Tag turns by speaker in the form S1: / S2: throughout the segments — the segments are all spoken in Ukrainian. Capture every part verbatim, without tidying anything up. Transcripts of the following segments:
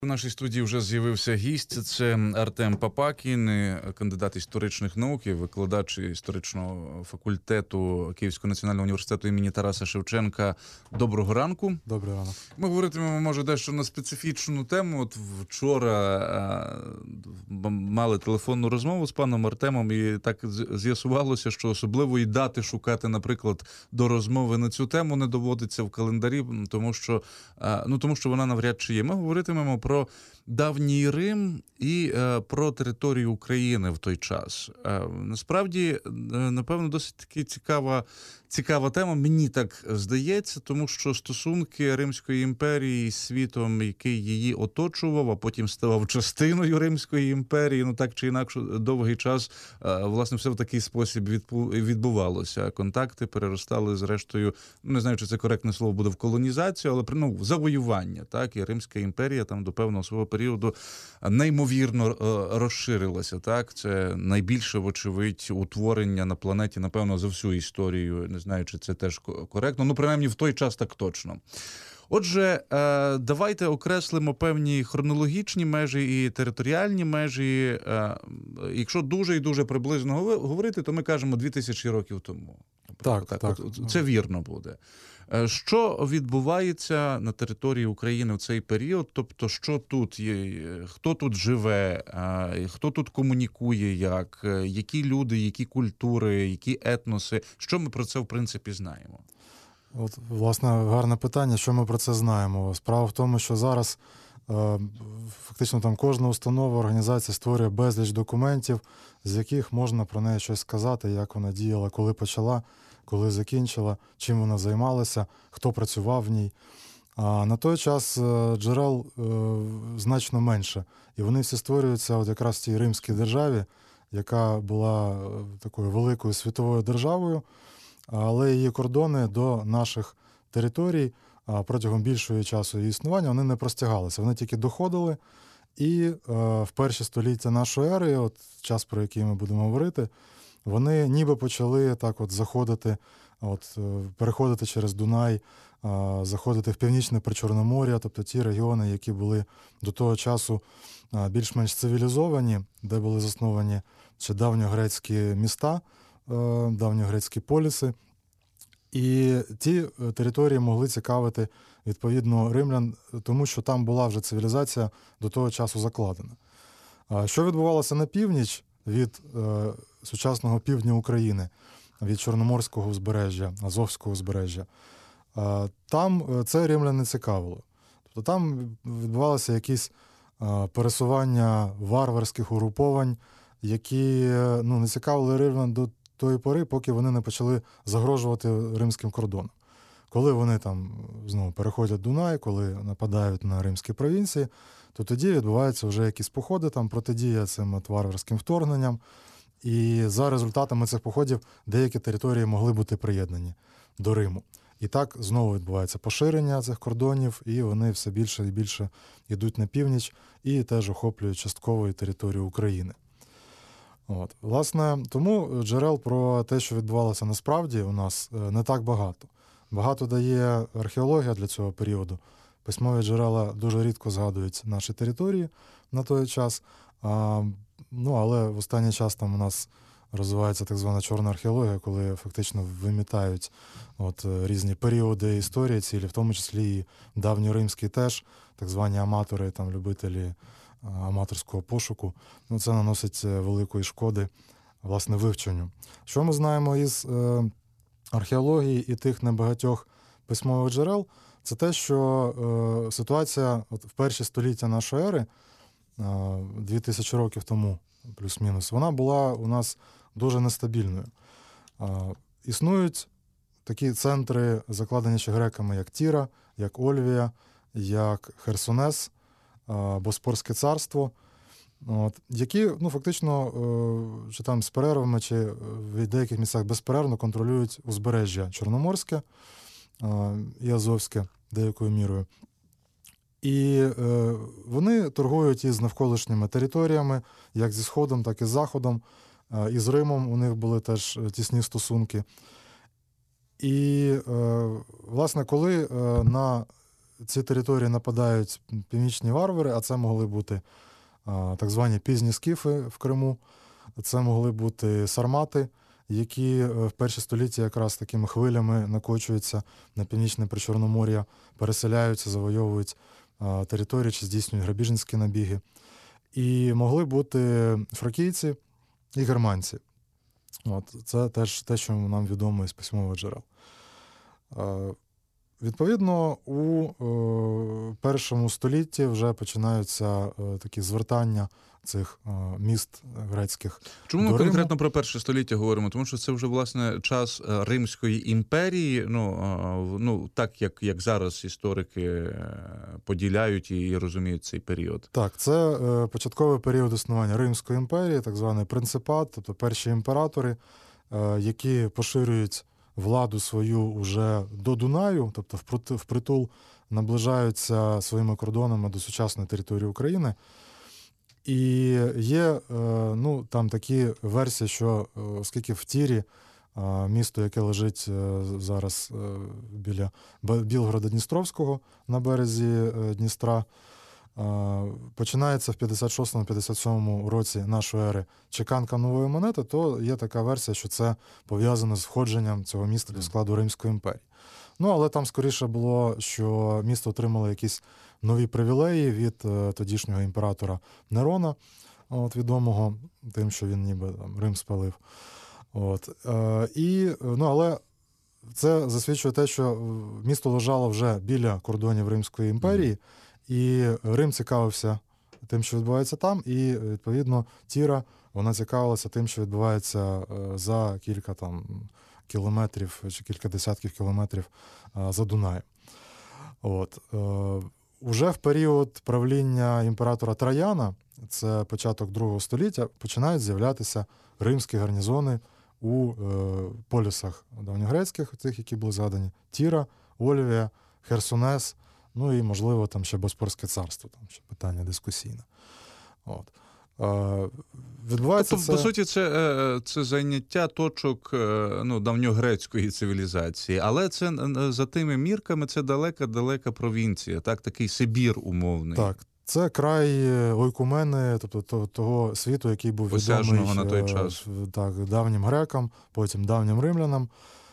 S1: У нашій студії вже з'явився гість. Це Артем Папакін, кандидат історичних наук, викладач історичного факультету Київського національного університету імені Тараса Шевченка. Доброго ранку.
S2: Доброго ранку.
S1: Ми говоритимемо, може, дещо на специфічну тему. От вчора а, мали телефонну розмову з паном Артемом, і так з'ясувалося, що особливої дати шукати, наприклад, до розмови на цю тему не доводиться в календарі, тому що, а, ну, тому що вона навряд чи є. Ми говоритимемо про про давній Рим і е, про територію України в той час. Е, насправді, е, напевно, досить таки цікава, цікава тема, мені так здається, тому що стосунки Римської імперії з світом, який її оточував, а потім ставав частиною Римської імперії, ну так чи інакше, довгий час, е, власне, все в такий спосіб відбувалося. Контакти переростали, зрештою, не знаю, чи це коректне слово буде, в колонізацію, але, ну, завоювання, так, і Римська імперія там до певного свого періоду неймовірно розширилася, так, це найбільше, вочевидь, утворення на планеті, напевно, за всю історію, не знаю, чи це теж коректно, ну, принаймні, в той час так точно. Отже, давайте окреслимо певні хронологічні межі і територіальні межі. Якщо дуже і дуже приблизно говорити, то ми кажемо дві тисячі років тому.
S2: Так,
S1: так,
S2: так.
S1: Це вірно буде. Що відбувається на території України в цей період? Тобто, що тут є, хто тут живе, хто тут комунікує, як, які люди, які культури, які етноси? Що ми про це, в принципі, знаємо?
S2: От, власне, гарне питання, що ми про це знаємо. Справа в тому, що зараз е, фактично там кожна установа, організація створює безліч документів, з яких можна про неї щось сказати, як вона діяла, коли почала, коли закінчила, чим вона займалася, хто працював в ній. А на той час джерел е, значно менше. І вони всі створюються от якраз в тій Римській державі, яка була такою великою світовою державою, але її кордони до наших територій протягом більшого часу її існування вони не простягалися. Вони тільки доходили, і е, в перші століття нашої ери, от час, про який ми будемо говорити, вони ніби почали так от заходити, от, переходити через Дунай, е, заходити в північне Причорномор'я, тобто ті регіони, які були до того часу е, більш-менш цивілізовані, де були засновані ще давньогрецькі міста, давньогрецькі поліси, і ті території могли цікавити, відповідно, римлян, тому що там була вже цивілізація до того часу закладена. Що відбувалося на північ від е, сучасного півдня України, від Чорноморського узбережжя, Азовського узбережжя, е, там це римлян не цікавило. Тобто там відбувалося якісь е, пересування варварських угруповань, які ну, не цікавили римлян до тої пори, поки вони не почали загрожувати римським кордонам. Коли вони там знову переходять Дунай, коли нападають на римські провінції, то тоді відбуваються вже якісь походи, там протидія цим от варварським вторгненням. І за результатами цих походів деякі території могли бути приєднані до Риму. І так знову відбувається поширення цих кордонів, і вони все більше і більше йдуть на північ і теж охоплюють частково територію України. От. Власне, тому джерел про те, що відбувалося насправді, у нас не так багато. Багато дає археологія для цього періоду. Письмові джерела дуже рідко згадують наші території на той час. А, ну, але в останній час там у нас розвивається так звана чорна археологія, коли фактично вимітають от, різні періоди історії цілі, в тому числі і давньоримські теж, так звані аматори, там, любителі аматорського пошуку, ну, це наносить великої шкоди, власне, вивченню. Що ми знаємо із е, археології і тих небагатьох письмових джерел, це те, що е, ситуація от, в перші століття нашої ери, е, дві тисячі років тому, плюс-мінус, вона була у нас дуже нестабільною. Е, існують такі центри, закладені ще греками, як Тіра, як Ольвія, як Херсонес, Боспорське царство, от, які ну, фактично чи там з перервами, чи в деяких місцях безперервно контролюють узбережжя Чорноморське і Азовське деякою мірою. І е, вони торгують із навколишніми територіями, як зі Сходом, так і з Заходом. І з Римом у них були теж тісні стосунки. І, е, власне, коли е, на ці території нападають північні варвари, а це могли бути а, так звані пізні скіфи в Криму, це могли бути сармати, які в перші століття якраз такими хвилями накочуються на північне Причорномор'я, переселяються, завойовують а, території чи здійснюють грабіжницькі набіги. І могли бути фракійці і германці. От, це теж те, що нам відомо із письмових джерел. Е, відповідно, у е, першому столітті вже починаються е, такі звертання цих е, міст грецьких.
S1: Чому ми
S2: до Риму.
S1: конкретно про перше століття говоримо? Тому що це вже, власне, час е, Римської імперії, ну, е, ну так, як, як зараз історики е, поділяють і розуміють цей період.
S2: Так, це е, початковий період існування Римської імперії, так званий принципат, тобто перші імператори, е, які поширюють владу свою уже до Дунаю, тобто вприт- впритул наближаються своїми кордонами до сучасної території України. І є е, ну, там такі версії, що е, оскільки в Тірі, е, місто, яке лежить е, зараз е, біля Б- Білгорода-Дністровського на березі е, Дністра, е, починається в п'ятдесят шостому - п'ятдесят сьомому році нашої ери чеканка нової монети, то є така версія, що це пов'язано з входженням цього міста до складу Римської імперії. Ну, але там скоріше було, що місто отримало якісь нові привілеї від е, тодішнього імператора Нерона, от, відомого тим, що він ніби там Рим спалив. От, е, і, ну, але це засвідчує те, що місто лежало вже біля кордонів Римської імперії, і Рим цікавився тим, що відбувається там, і, відповідно, Тіра, вона цікавилася тим, що відбувається е, за кілька там кілометрів чи кілька десятків кілометрів е, за Дунаєм. От. Е, Уже в період правління імператора Траяна, це початок другого століття, починають з'являтися римські гарнізони у е, полісах давньогрецьких, тих, які були згадані: Тіра, Ольвія, Херсонес, ну і, можливо, там ще Боспорське царство, там ще питання дискусійне. От. Е, відбувається
S1: Тобто,
S2: це...
S1: по суті, це, е, це зайняття точок е, ну, давньогрецької цивілізації, але це е, за тими мірками це далека-далека провінція, так, такий Сибір умовний.
S2: Так, це край ойкумени, тобто того світу, який був
S1: Осяжного
S2: відомий
S1: на той
S2: е,
S1: час.
S2: так, давнім грекам, потім давнім римлянам.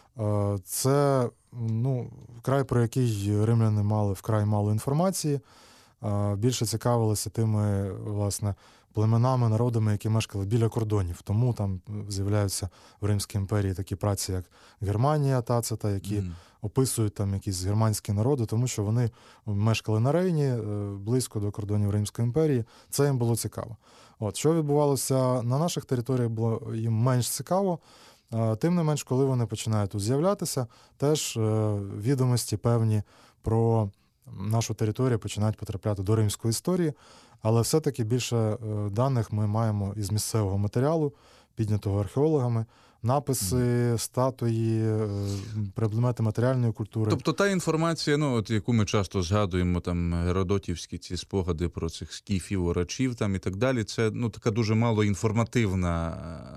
S2: Е, Це ну, край, про який римляни мали вкрай мало інформації, е, більше цікавилися тими, власне, племенами, народами, які мешкали біля кордонів. Тому там з'являються в Римській імперії такі праці, як Германія Тацита, які
S1: Mm.
S2: описують там якісь германські народи, тому що вони мешкали на Рейні, близько до кордонів Римської імперії. Це їм було цікаво. От, що відбувалося на наших територіях, було їм менш цікаво. Тим не менш, коли вони починають тут з'являтися, теж відомості певні про нашу територію починають потрапляти до римської історії, але все-таки більше даних ми маємо із місцевого матеріалу, піднятого археологами, написи, статуї, предмети матеріальної культури.
S1: Тобто та інформація, ну, от, яку ми часто згадуємо, там, геродотівські ці спогади про цих скіфів, орачів там, і так далі, це ну, така дуже мало інформативна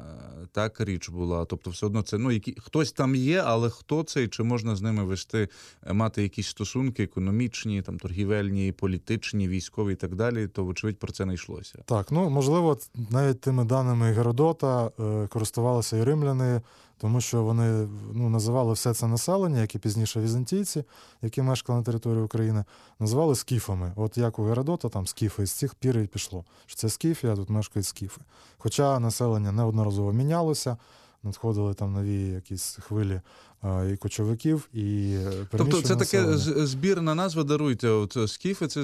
S1: так, річ була. Тобто все одно це, ну, які, хтось там є, але хто це і чи можна з ними вести, мати якісь стосунки економічні, там, торгівельні, політичні, військові і так далі, то, вочевидь, про це не йшлося.
S2: Так, ну, можливо, навіть тими даними Геродота е, користувалися і римляни, тому що вони ну, називали все це населення, як і пізніше візантійці, які мешкали на території України, називали скіфами. От як у Геродота, там скіфи, з цих пір і пішло. Що це скіфія, а тут мешкають скіфи. Хоча населення неодноразово мінялося, надходили там нові якісь хвилі а, і кочовиків, і
S1: Тобто це таке
S2: населення.
S1: збірна назва, даруйте, от скіфи, це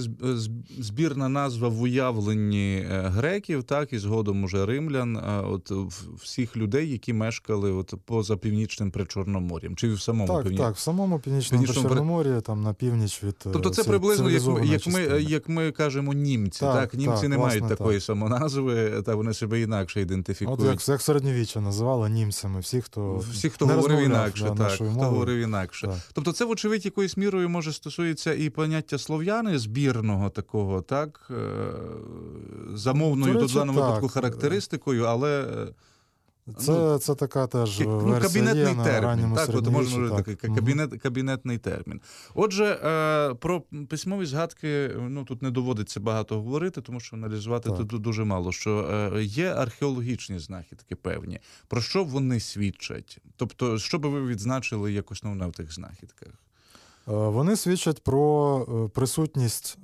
S1: збірна назва в уявленні греків, так, і згодом уже римлян, от всіх людей, які мешкали от поза північним Причорномор'ям, чи в самому
S2: Так,
S1: північ...
S2: так, в самому північному
S1: Північному
S2: Причорномор'ї, там на північ від
S1: Тобто це приблизно, як ми, як, ми,
S2: частини.
S1: як ми кажемо німці, так?
S2: Так,
S1: Німці
S2: так,
S1: не
S2: власне,
S1: мають такої
S2: так.
S1: самоназви, та вони себе інакше ідентифікують.
S2: От як, як середньовіччя називали німцями всі, хто
S1: Всі, хто
S2: не
S1: говорив
S2: розмовляв,
S1: інакше,
S2: да,
S1: так,
S2: нашою
S1: хто
S2: мовою.
S1: говорив інакше.
S2: Так.
S1: Тобто це, вочевидь, якоюсь мірою, може, стосується і поняття слов'яни, збірного такого, так, е, замовною
S2: До
S1: до
S2: речі,
S1: даному
S2: так.
S1: випадку характеристикою, але
S2: Це, це така теж
S1: ну,
S2: версія
S1: кабінетний
S2: є на
S1: термін.
S2: ранньому
S1: Так, от можна
S2: середньовіччі.
S1: говорити такий кабінет, кабінетний термін. Отже, е, про письмові згадки, ну, тут не доводиться багато говорити, тому що аналізувати
S2: Так.
S1: тут дуже мало. Що е, є археологічні знахідки певні. Про що вони свідчать? Тобто, що би ви відзначили як основне в тих знахідках?
S2: Вони свідчать про присутність,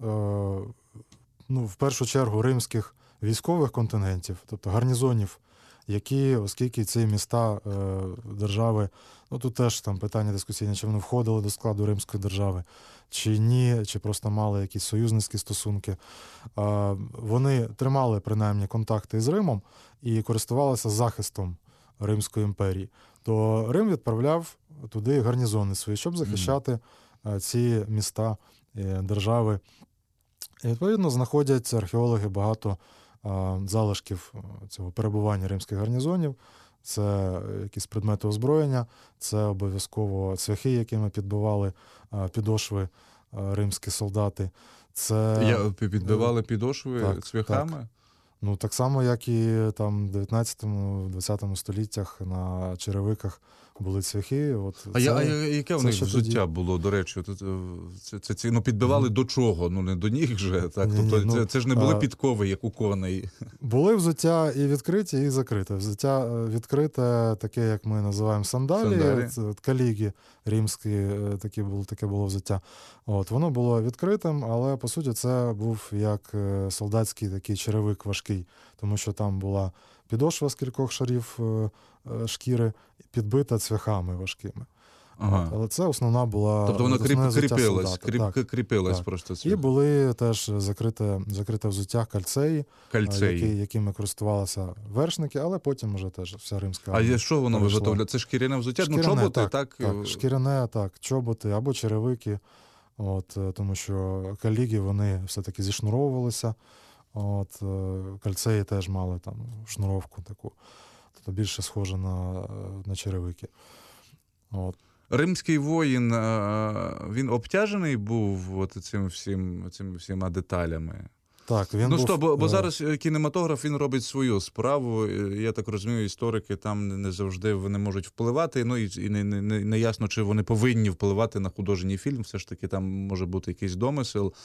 S2: ну, в першу чергу, римських військових контингентів, тобто гарнізонів, які, оскільки ці міста держави, ну тут теж там питання дискусійне, чи вони входили до складу Римської держави, чи ні, чи просто мали якісь союзницькі стосунки. Вони тримали принаймні контакти з Римом і користувалися захистом Римської імперії. То Рим відправляв туди гарнізони свої, щоб захищати mm. ці міста, держави. І, відповідно, знаходять археологи багато залишків цього перебування римських гарнізонів. Це якісь предмети озброєння, це обов'язково цвяхи, якими підбивали підошви римські солдати. Це...
S1: Я, підбивали підошви
S2: так,
S1: цвяхами?
S2: Так. Ну, так само, як і там в дев'ятнадцятому-двадцятому століттях на черевиках були цвяхи. От
S1: а,
S2: це,
S1: я, а яке в них взуття тоді... було, до речі? Це, це, це, ну, підбивали mm. до чого? Ну, не до ніг же. Так?
S2: Ні,
S1: тобто,
S2: ні, ну,
S1: це, це ж не були
S2: а...
S1: підкови, як у коней.
S2: Були взуття і відкриті, і закрите. Взуття відкрите, таке, як ми називаємо сандалі,
S1: сандалі.
S2: Це, каліги римські, таке було, таке було взуття. От, воно було відкритим, але, по суті, це був як солдатський такий черевик важкий, тому що там була підошва з кількох шарів шкіри, підбита цвяхами важкими.
S1: Ага.
S2: Але це основна була...
S1: Тобто воно кріп, кріпилось, кріп,
S2: так,
S1: кріпилось
S2: так.
S1: просто цвяхи.
S2: І були теж закрите, закрите взуття кальцеї,
S1: кальцеї.
S2: Які, якими користувалися вершники, але потім вже теж вся римська армія.
S1: А що воно виготовляє? Це шкіряне взуття?
S2: Шкіряне,
S1: ну, чоботи,
S2: так,
S1: так?
S2: так? Шкіряне, так, чоботи або черевики. От, тому що каліги, вони все-таки зішнуровувалися. От, кальцеї теж мали там шнуровку таку. Тобто більше схоже на, на черевики. От.
S1: Римський воїн, він обтяжений був от цим всім, цими всіма деталями?
S2: Так, він
S1: ну,
S2: був...
S1: що, бо, бо зараз кінематограф, він робить свою справу. Я так розумію, історики там не завжди вони можуть впливати, ну і не, не, не ясно, чи вони повинні впливати на художній фільм, все ж таки там може бути якийсь домисел,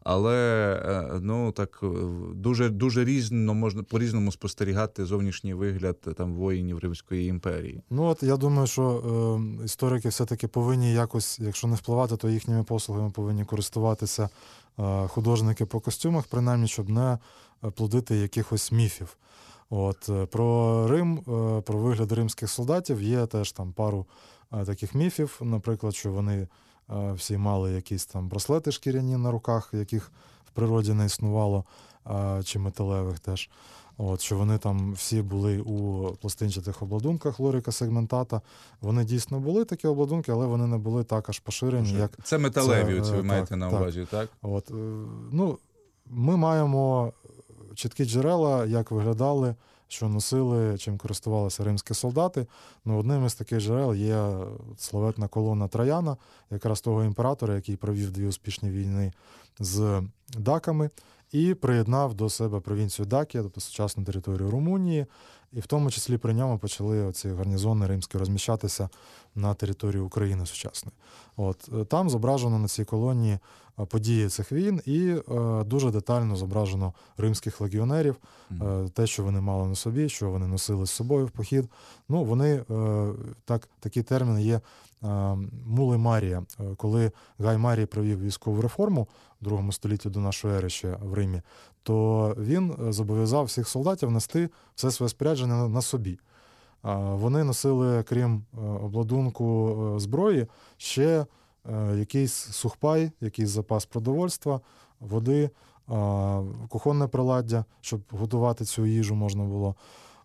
S1: але ну так дуже, дуже різно, можна по-різному спостерігати зовнішній вигляд там воїнів Римської імперії.
S2: Ну от я думаю, що е, історики все-таки повинні якось, якщо не впливати, то їхніми послугами повинні користуватися художники по костюмах, принаймні, щоб не плодити якихось міфів. От, про Рим, про вигляд римських солдатів є теж там пару таких міфів, наприклад, що вони всі мали якісь там браслети шкіряні на руках, яких в природі не існувало, чи металевих теж. От, що вони там всі були у пластинчатих обладунках лоріка сегментата. Вони дійсно були такі обладунки, але вони не були так аж поширені, як...
S1: Це металеві, це, ви
S2: так,
S1: маєте на увазі, так?
S2: так? От, ну, ми маємо чіткі джерела, як виглядали, що носили, чим користувалися римські солдати. Ну, одним із таких джерел є славетна колона Траяна, якраз того імператора, який провів дві успішні війни з даками, і приєднав до себе провінцію Дакія, тобто сучасну територію Румунії, і в тому числі при ньому почали оці гарнізони римські розміщатися на території України сучасної. От, там зображено на цій колонії події цих війн і е, дуже детально зображено римських легіонерів, е, те, що вони мали на собі, що вони носили з собою в похід. Ну, вони, е, так, такі терміни є е, мули Марія. Коли Гай Марій провів військову реформу в другому столітті до нашої ери ще в Римі, то він зобов'язав всіх солдатів нести все своє спорядження на собі. Вони носили, крім обладунку зброї, ще якийсь сухпай, якийсь запас продовольства, води, кухонне приладдя, щоб готувати цю їжу можна було.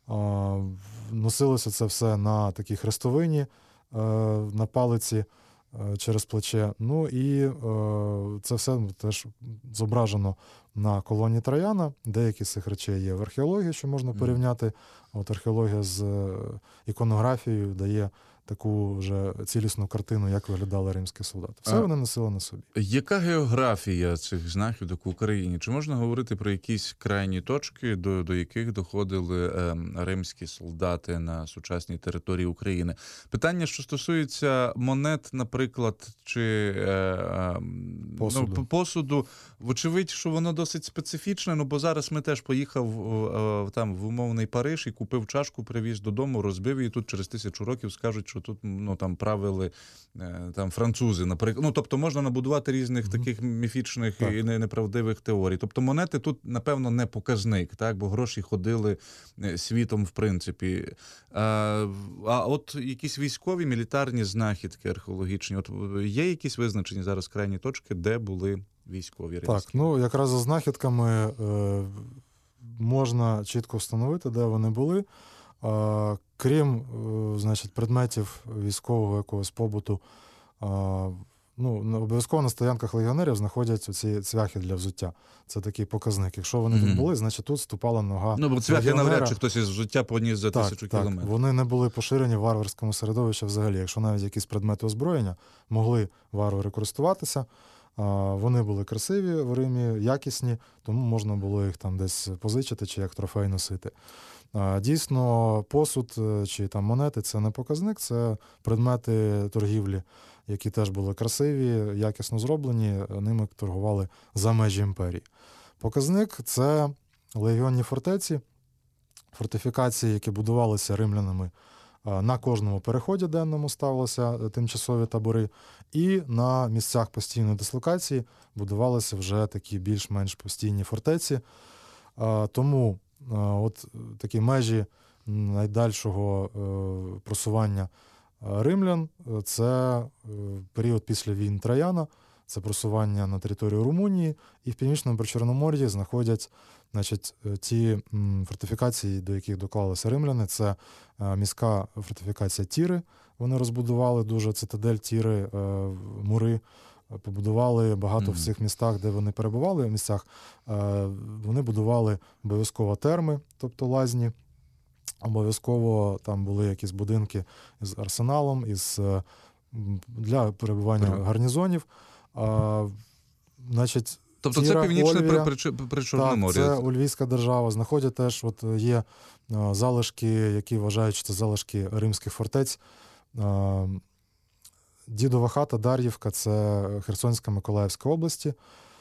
S2: Носилося це все на такій хрестовині, на палиці через плече. Ну і це все теж зображено на колоні Траяна. Деякі з цих речей є в археології, що можна порівняти. От археологія з іконографією дає таку вже цілісну картину, як виглядали римські солдати. Все
S1: А-
S2: вони носили на собі.
S1: Яка географія цих знахідок в Україні? Чи можна говорити про якісь крайні точки, до, до яких доходили е, римські солдати на сучасній території України? Питання, що стосується монет, наприклад, чи е, е,
S2: Посуду.
S1: Ну, п- посуду, вочевидь, що воно досить специфічне, ну бо зараз ми теж поїхав е, там в умовний Париж і купив чашку, привіз додому, розбив її, тут через тисячу років скажуть, що тут ну, там правили е, там французи, наприклад. Ну, тобто можна набудувати різних
S2: Мгм.
S1: таких міфічних
S2: Так.
S1: і не- неправдивих теорій. Тобто монети тут, напевно, не показник, так? Бо гроші ходили е, світом, в принципі. А, а от якісь військові, мілітарні знахідки археологічні, от є якісь визначені зараз крайні точки, де були військові римські?
S2: Так, ну якраз за знахідками е, можна чітко встановити, де вони були. Е, крім е, значить, предметів військового якогось побуту, е, ну, на- обов'язково на стоянках легіонерів знаходяться ці цвяхи для взуття. Це такий показник. Якщо вони
S1: Мгм.
S2: тут були, значить тут ступала нога.
S1: Ну, бо цвяхи
S2: легіонера.
S1: навряд чи хтось із життя поніс за
S2: Так,
S1: тисячу
S2: так.
S1: кілометрів.
S2: Вони не були поширені в варварському середовищі взагалі. Якщо навіть якісь предмети озброєння могли варвари користуватися, а, вони були красиві в Римі, якісні, тому можна було їх там десь позичити чи як трофей носити. А, Дійсно, посуд е, чи там монети це не показник, це предмети торгівлі, які теж були красиві, якісно зроблені, ними торгували за межі імперії. Показник це легіонні фортеці, фортифікації, які будувалися римлянами а, на кожному переході денному ставилися е, тимчасові табори, і на місцях постійної дислокації будувалися вже такі більш-менш постійні фортеці. А, Тому а, от е, такі межі найдальшого е, просування е, римлян е, це е, період після війн Траяна, це просування на територію Румунії, і в Північному Причорномор'ї знаходять значить, е, ті м, фортифікації, до яких доклалися римляни. Це е, міська фортифікація Тіри, вони розбудували дуже цитадель Тіри, е, мури, е, побудували багато
S1: Мгм.
S2: в цих містах, де вони перебували, в місцях, е, вони будували обов'язково терми, тобто лазні, обов'язково там були якісь будинки з арсеналом, із, е, м, для перебування
S1: При-
S2: гарнізонів. А, значить,
S1: Тобто
S2: Тіра,
S1: це північне
S2: Ольвія.
S1: при, при, при
S2: так,
S1: Чорномор'я.
S2: це Ульвійська держава. Знаходять теж, от є е, залишки, які вважають, що це залишки римських фортець. Е, Дідова хата, Дар'ївка, це Херсонська, Миколаївська області.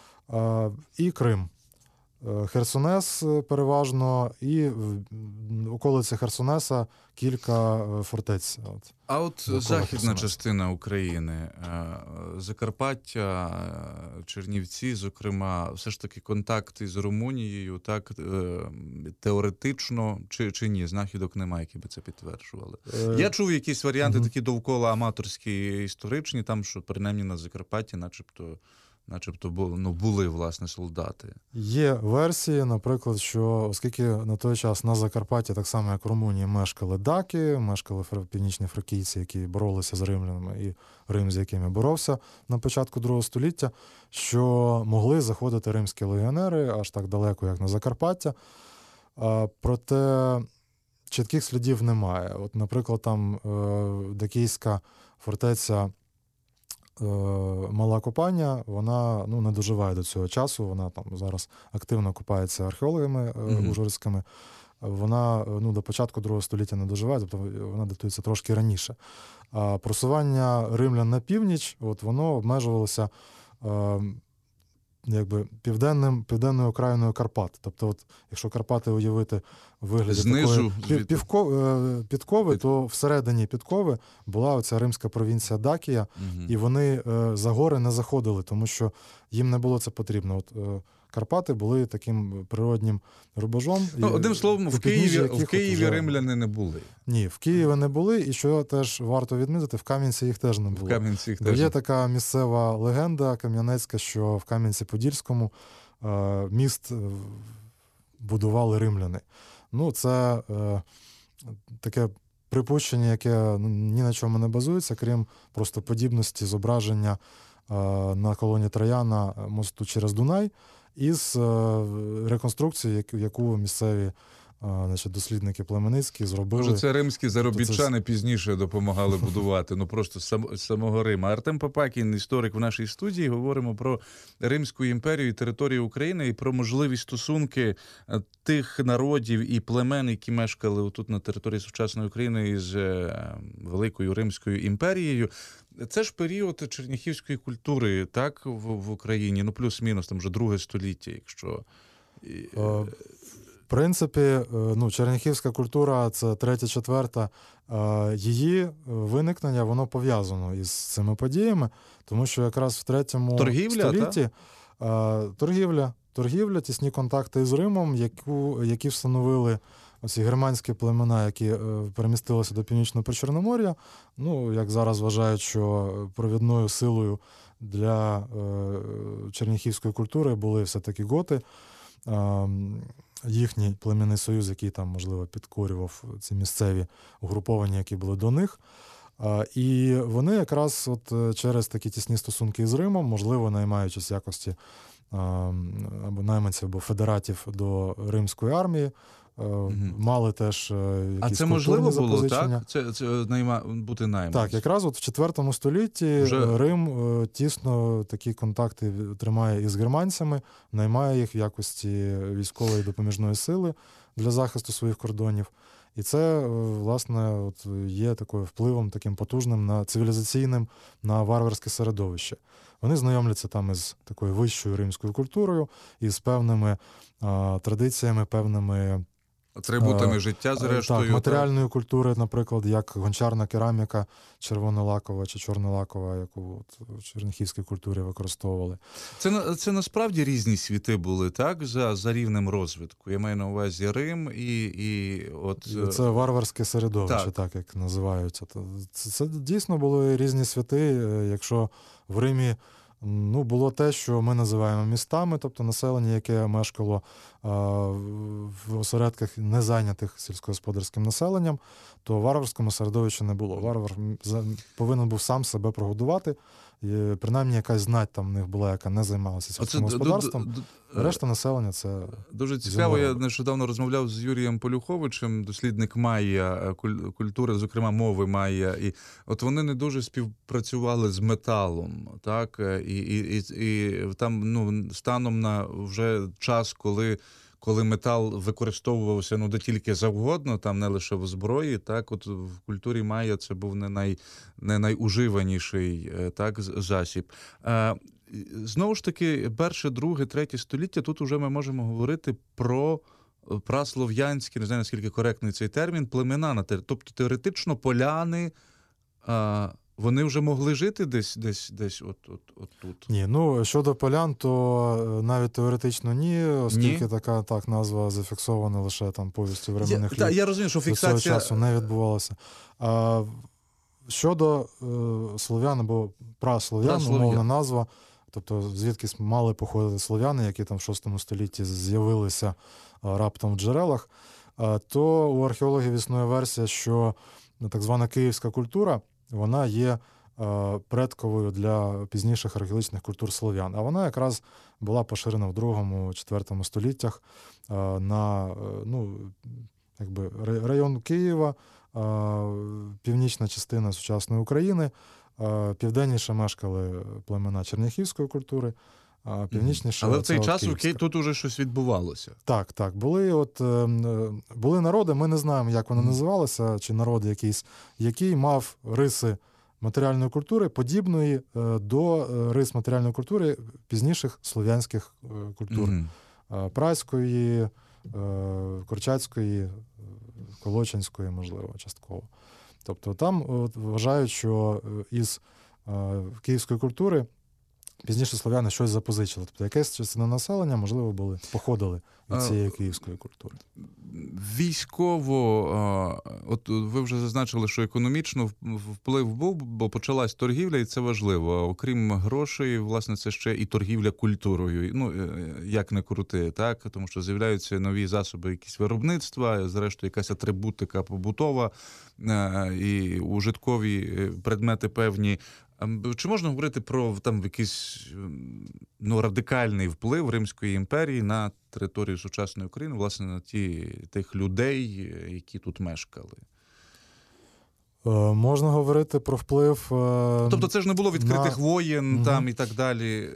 S2: Е, І Крим. Е, Херсонес е, переважно, і в м, околиці Херсонеса кілька е, фортець. От.
S1: А от
S2: Довкола
S1: західна
S2: Херсонесу.
S1: частина України, е, Закарпаття, е, Чернівці, зокрема, все ж таки контакти з Румунією, так, е, теоретично чи, чи ні, знахідок немає, які би це підтверджували.
S2: Е,
S1: Я чув якісь варіанти
S2: мгм.
S1: такі довкола аматорські, історичні, там, що принаймні на Закарпатті начебто, начебто бу- ну, були, власне, солдати.
S2: Є версії, наприклад, що оскільки на той час на Закарпатті, так само як в Румунії, мешкали даки, мешкали фра- північні фракійці, які боролися з римлянами, і Рим, з якими боровся на початку другого століття, що могли заходити римські легіонери аж так далеко, як на Закарпаття. А, Проте чітких слідів немає. От, наприклад, там е, Дакійська фортеця е, Мала Копання, вона ну, не доживає до цього часу. Вона там зараз активно копається археологами е,
S1: Мгм.
S2: ужгородськими. Вона е, ну, до початку другого століття не доживає, тобто вона датується трошки раніше. А просування римлян на північ, от воно обмежувалося е, якби південним, південною окраїною Карпат. Тобто, от, якщо Карпати уявити в вигляді
S1: Знизу,
S2: такої
S1: звідти.
S2: пів, півко, е, підкови,
S1: Під-
S2: то всередині підкови була оця римська провінція Дакія,
S1: Мгм.
S2: і вони е, за гори не заходили, тому що їм не було це потрібно. От, е, Карпати були таким природнім рубежом.
S1: Ну,
S2: і-
S1: одним словом,
S2: у
S1: в
S2: підніжжі
S1: Києві,
S2: яких
S1: в
S2: от
S1: Києві
S2: вже-
S1: римляни не були.
S2: Ні, в Києві не були, і що теж варто відмітити, в Кам'янці їх теж не
S1: В
S2: було.
S1: Кам'янці їх
S2: Бо
S1: теж.
S2: є така місцева легенда кам'янецька, що в Кам'янці-Подільському е, міст е, будували римляни. Ну, це е, таке припущення, яке ну, ні на чому не базується, крім просто подібності зображення е, на колоні Трояна мосту через Дунай із е, реконструкцією, яку- яку місцеві значить, дослідники Племенницькі зробили.
S1: Може, це римські заробітчани
S2: це...
S1: пізніше допомагали будувати, ну просто з сам, самого Рима. Артем Попакін, історик в нашій студії, говоримо про Римську імперію і територію України і про можливі стосунки тих народів і племен, які мешкали тут на території сучасної України із Великою Римською імперією. Це ж період черняхівської культури, так, в, в Україні, ну плюс-мінус, там вже друге століття, якщо...
S2: В принципі, ну, черняхівська культура – це третя-четверта. Її виникнення, воно пов'язано із цими подіями, тому що якраз в третьому
S1: торгівля,
S2: столітті та? торгівля, торгівля, тісні контакти з Римом, яку, які встановили оці германські племена, які перемістилися до Північного Причорномор'я. Ну, як зараз вважають, що провідною силою для е, черняхівської культури були все-таки готи. Е, їхній племінний союз, який там, можливо, підкорював ці місцеві угруповання, які були до них. Е, і вони якраз от через такі тісні стосунки з Римом, можливо, наймаючись в якості е, або найманців, або федератів до римської армії, Угу. мали теж якісь
S1: А це можливо було,
S2: так?
S1: Це, це найма, бути найманцем?
S2: Так, якраз от в четвертому столітті Вже... Рим тісно такі контакти тримає із германцями, наймає їх в якості військової допоміжної сили для захисту своїх кордонів. І це, власне, от є такою впливом таким потужним на цивілізаційним, на варварське середовище. Вони знайомляться там із такою вищою римською культурою, із певними а, традиціями, певними
S1: атрибутами а, життя, зрештою.
S2: Так, матеріальної так. культури, наприклад, як гончарна кераміка червонолакова чи чорнолакова, яку от в черняхівській культурі використовували.
S1: Це, це насправді різні світи були, так, за, за рівнем розвитку. Я маю на увазі Рим і... і от...
S2: Це варварське середовище, так, так як називаються. Це, це дійсно були різні світи, якщо в Римі ну, було те, що ми називаємо містами, тобто населення, яке мешкало а, в осередках, не зайнятих сільськогосподарським населенням, то варварському середовищі не було. Варвар повинен був сам себе прогодувати, і принаймні якась знать там в них була, яка не займалася сільським господарством. Решта населення – це...
S1: Дуже цікаво, я нещодавно розмовляв з Юрієм Полюховичем, дослідник майя, культури, зокрема мови майя, і от вони не дуже співпрацювали з металом, так, і, і, і, і там, ну, станом на вже час, коли коли метал використовувався, ну, де тільки завгодно, там не лише в зброї, так, от в культурі майя це був не, най, не найуживаніший, так, засіб. Знову ж таки, перше, друге, третє століття, тут уже ми можемо говорити про праслов'янські, не знаю, наскільки коректний цей термін, племена. Тобто, теоретично, поляни, вони вже могли жити десь, десь, десь от, от, от тут?
S2: Ні, ну, щодо полян, то навіть теоретично ні, оскільки ні? така так назва зафіксована лише там повістю временних літ.
S1: Я, я розумію, що фіксація...
S2: До цього часу не відбувалася. А щодо е, слов'ян або праслов'ян, умовна назва, тобто звідкись мали походити слов'яни, які там в шостому столітті з'явилися а, раптом в джерелах, а, то у археологів існує версія, що так звана київська культура, вона є а, предковою для пізніших археологічних культур слов'ян. А вона якраз була поширена в другому-четвертому століттях а, на ну, якби, район Києва, а, північна частина сучасної України. Південніше мешкали племена черняхівської культури, а північніше...
S1: Але в цей час окей, тут уже щось відбувалося.
S2: Так, так. Були, от, були народи, ми не знаємо, як вони mm. називалися, чи народ якийсь, який мав риси матеріальної культури, подібної до рис матеріальної культури пізніших слов'янських культур. Mm. Прайської, Корчацької, Колочинської, можливо, частково. Тобто там от, вважають, що із е, київської культури пізніше слов'яни щось запозичили. Тобто якась частина населення, можливо, були, походили від цієї київської культури.
S1: Військово, от ви вже зазначили, що економічно вплив був, бо почалась торгівля, і це важливо. Окрім грошей, власне, це ще і торгівля культурою. Ну, як не крути, так? Тому що з'являються нові засоби якісь виробництва, зрештою, якась атрибутика побутова і ужиткові предмети певні. А, м, Чи можна говорити про там якийсь м, ну, радикальний вплив Римської імперії на територію сучасної України, власне, на ті, тих людей, е, які тут мешкали?
S2: Е, Можна говорити про вплив. е,
S1: Тобто це ж не було відкритих
S2: на-
S1: воєн
S2: Мгм.
S1: там і так далі.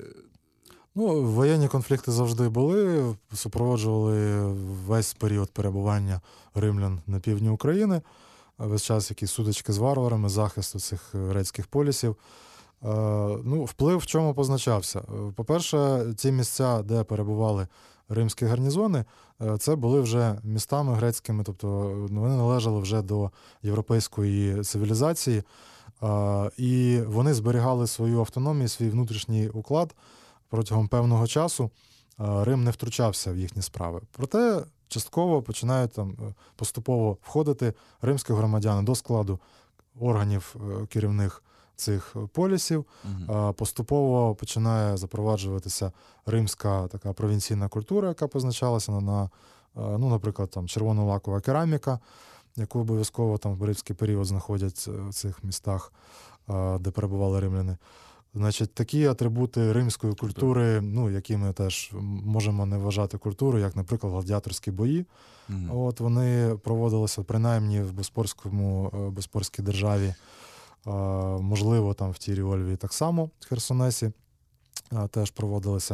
S2: Ну, воєнні конфлікти завжди були, супроводжували весь період перебування римлян на півдні України, весь час якісь сутички з варварами, захисту цих грецьких полісів. Е, Ну, вплив в чому позначався? Е, По-перше, ті місця, де перебували римські гарнізони, е, це були вже містами грецькими, тобто ну, вони належали вже до європейської цивілізації, е, і вони зберігали свою автономію, свій внутрішній уклад. Протягом певного часу е, Рим не втручався в їхні справи. Проте частково починають там е, поступово входити римські громадяни до складу органів е, керівних цих полісів.
S1: Мгм.
S2: Е, Поступово починає запроваджуватися римська така провінційна культура, яка позначалася на, на е, ну, наприклад, там червонолакова кераміка, яку обов'язково там в берівський період знаходять е, в цих містах, е, де перебували римляни. Значить, такі атрибути римської культури, ну, які ми теж можемо не вважати культурою, як, наприклад, гладіаторські бої.
S1: Мгм.
S2: От вони проводилися принаймні в Боспорському, е, Боспорській державі, е, можливо, там в Тірі-Ольвії так само, в Херсонесі е, теж проводилися.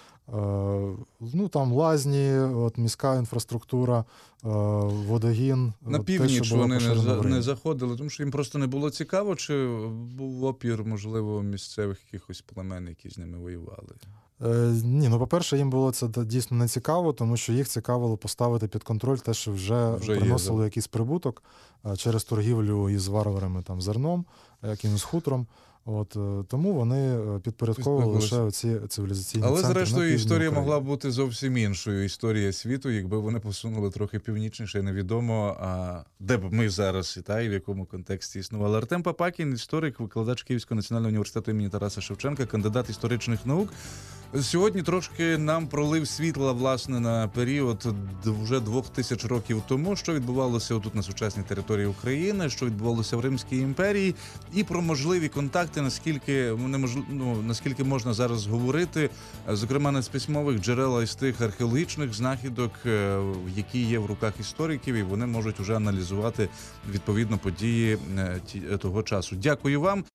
S2: Е, Ну, там лазні, от, міська інфраструктура, е, водогін.
S1: На
S2: от те,
S1: північ
S2: що було
S1: вони не,
S2: поширено
S1: за,
S2: в Римі.
S1: не заходили, тому що їм просто не було цікаво, чи був опір, можливо, місцевих якихось племен, які з ними воювали.
S2: Е, ні, ну, по-перше, їм було це да- дійсно не цікаво, тому що їх цікавило поставити під контроль те, що вже,
S1: Вже є,
S2: приносило
S1: да.
S2: якийсь прибуток е, через торгівлю із варварами, там, зерном, е, якимось хутром. От, е, тому вони е, підпорядковували
S1: Тобто,
S2: лише ці цивілізаційні
S1: Але,
S2: центри на
S1: зрештою,
S2: півдні
S1: історія
S2: України.
S1: могла б бути зовсім іншою. Історія світу, якби вони посунули трохи північніше, невідомо, а де б ми зараз і та, і в якому контексті існували. Артем Папакін, історик, викладач Київського національного університету імені Тараса Шевченка, кандидат історичних наук. Сьогодні трошки нам пролив світла, власне, на період д- вже двох тисяч років тому, що відбувалося тут на сучасній території України, що відбувалося в Римській імперії, і про можливі контакти, наскільки вони мож... ну, наскільки можна зараз говорити, е, зокрема не з письмових джерел, а із тих археологічних знахідок, е, які є в руках істориків, і вони можуть вже аналізувати відповідно події е, ті- того часу. Дякую вам.